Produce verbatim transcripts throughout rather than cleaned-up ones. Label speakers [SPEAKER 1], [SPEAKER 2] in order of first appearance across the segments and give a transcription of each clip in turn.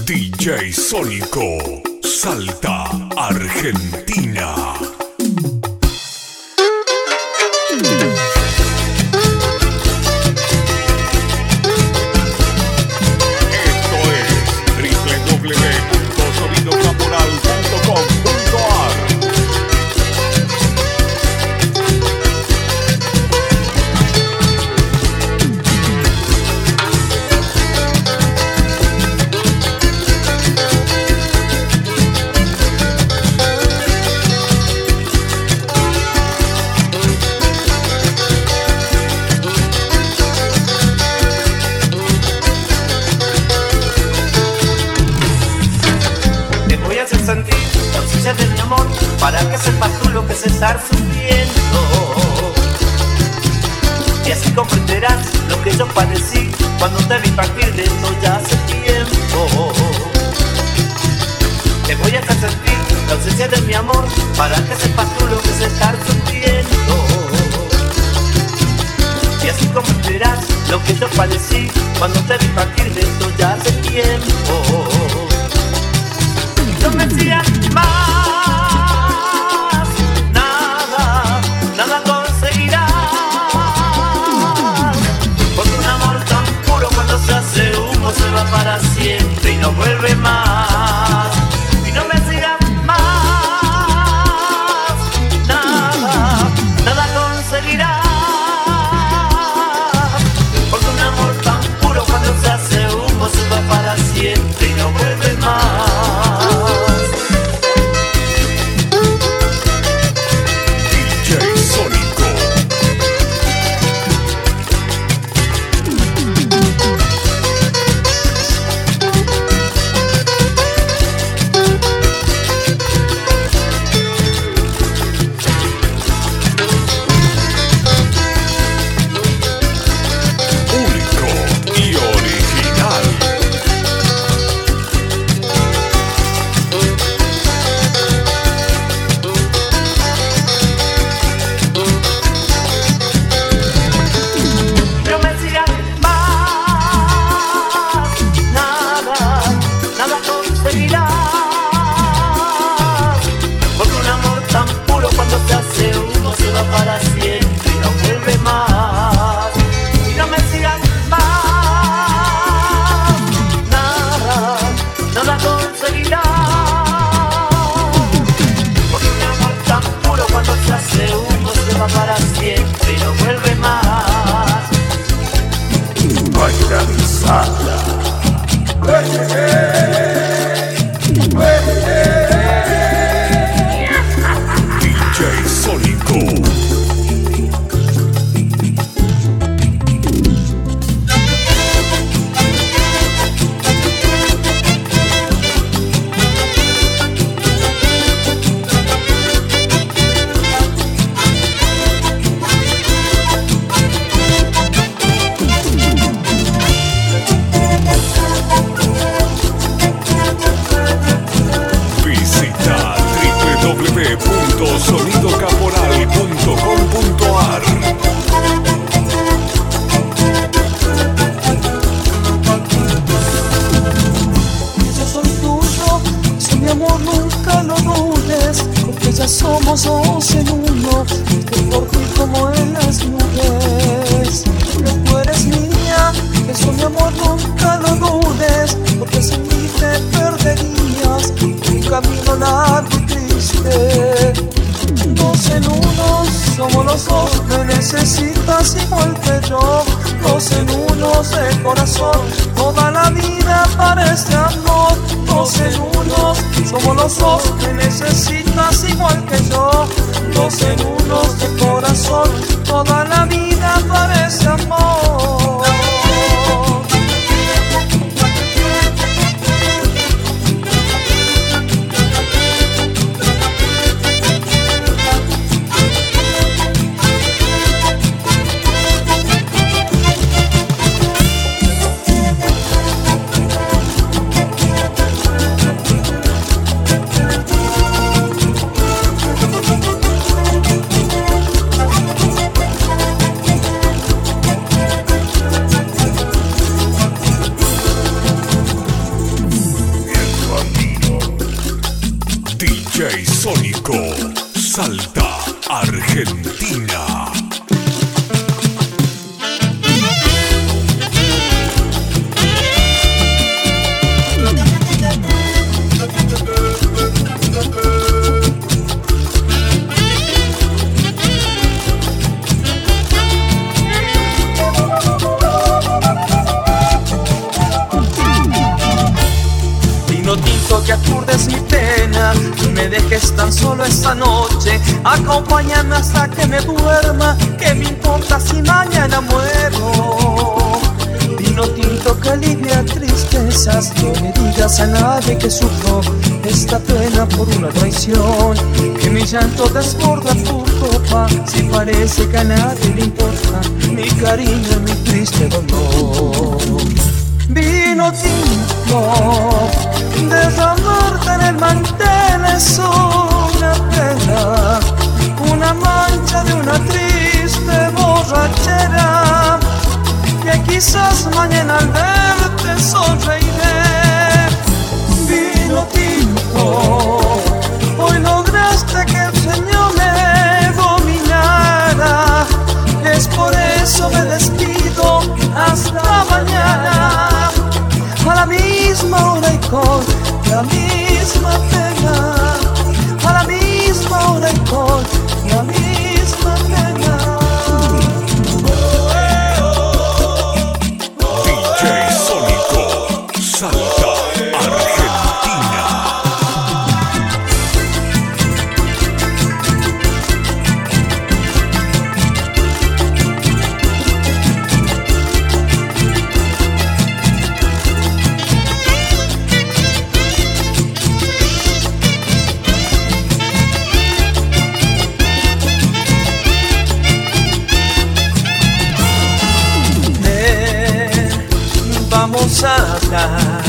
[SPEAKER 1] D J Sónico, Salta, Argentina. Esto es doble u doble u doble u punto sonido caporal punto com punto a r.
[SPEAKER 2] Sentir la ausencia de mi amor para que sepas tú lo que es estar sufriendo, y así comprenderás lo que yo padecí cuando te vi partir de esto ya hace tiempo. Te voy a hacer sentir la ausencia de mi amor para que sepas tú lo que es estar sufriendo, y así comprenderás lo que yo padecí cuando te vi partir de esto ya hace tiempo. No me sigas más, nada, nada conseguirás, porque un amor tan puro cuando se hace humo se va para siempre y no vuelve más. Y no me sigas más, nada, nada conseguirás, porque un amor tan puro cuando se hace humo se va para siempre y no vuelve más. Para siempre y no vuelve más.
[SPEAKER 3] Baila mi sala.
[SPEAKER 1] D J Sónico. sonido caporal punto com punto a r.
[SPEAKER 4] Yo soy tuyo, si mi amor nunca lo dudes, porque ya somos dos en uno, estoy por ti como en las nubes. Pero tú eres mía, eso mi amor nunca lo dudes, porque sin mí te perderías un camino largo y triste. Dos en uno, somos los dos, me necesitas igual que yo. Dos en uno de corazón, toda la vida para este amor. Dos en uno, somos los dos, me necesitas igual que yo. Dos en uno de corazón, toda la vida para este amor.
[SPEAKER 1] Salta, Argentina.
[SPEAKER 4] Que aturdes mi pena, no me dejes tan solo esta noche. Acompáñame hasta que me duerma, que me importa si mañana muero. Vino tinto que alivia tristezas, no me digas a nadie que sufro esta pena por una traición. Que mi llanto desborda tu copa, si parece que a nadie le importa mi cariño, mi triste dolor. Vino tinto, derramarte en el mantel es una pena, una mancha de una triste borrachera, que quizás mañana al verte sonreiré. Vino tinto, hoy lograste que el sueño me dominara, es por eso me despido hasta mañana. A la misma hora y con la misma pena, a la misma hora y con la misma pena.
[SPEAKER 1] D J Sónico, Salta, Argentina.
[SPEAKER 4] Vamos a hablar,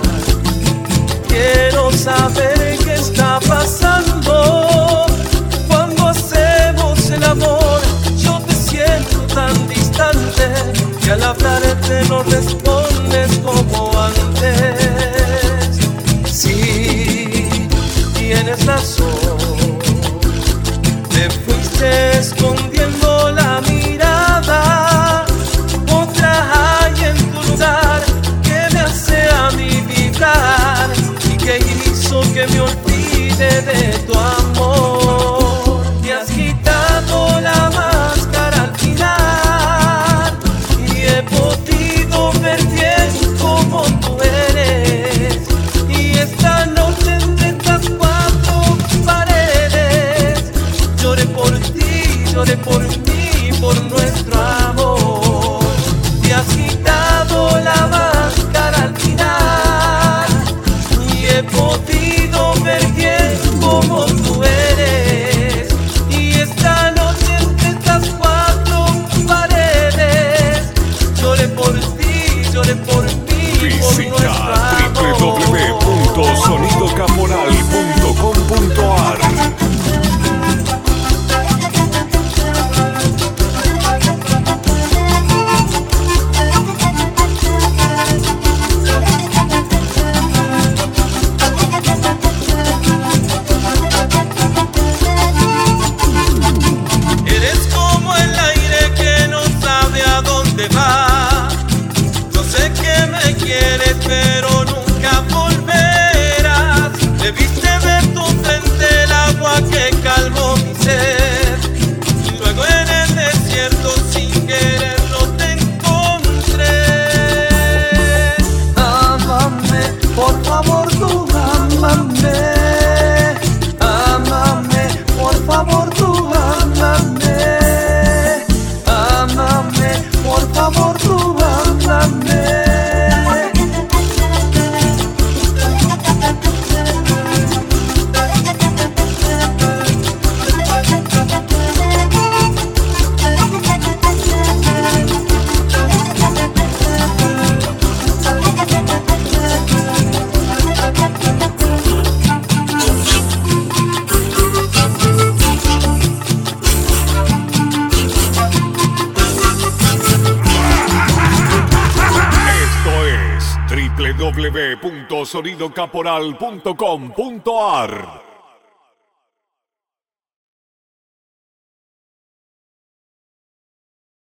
[SPEAKER 4] quiero saber qué está pasando. Cuando hacemos el amor, yo te siento tan distante, que al hablarte no respondes como antes. Sí, tienes razón, te fuiste escondiendo la mirada. Otra hay en tu lugar que me hace a mí vibrar y que hizo que me olvide de tu amor. Te has quitado la máscara al final y he podido ver bien como tú eres. Y esta noche entre estas cuatro paredes lloré por ti, lloré por mí, por nuestro amor. Te has quitado la máscara al final y he podido ver bien como tú eres. Y esta noche entre estas cuatro paredes lloré por ti, lloré por mí, por nuestro
[SPEAKER 1] Visita
[SPEAKER 4] amor.
[SPEAKER 1] w w w punto sonido caporal punto com punto a r.
[SPEAKER 4] Eres como el aire que no sabe a dónde va. Yo sé que me quieres, pero nunca volverás. Debiste ver tu frente el agua que calmó mi sed. Y luego en el desierto sin quererlo te encontré. Ámame, por favor tú ámame. Ámame, por favor tú ámame. Ámame, por favor tú ámame.
[SPEAKER 1] w w w punto sonido caporal punto com punto a r.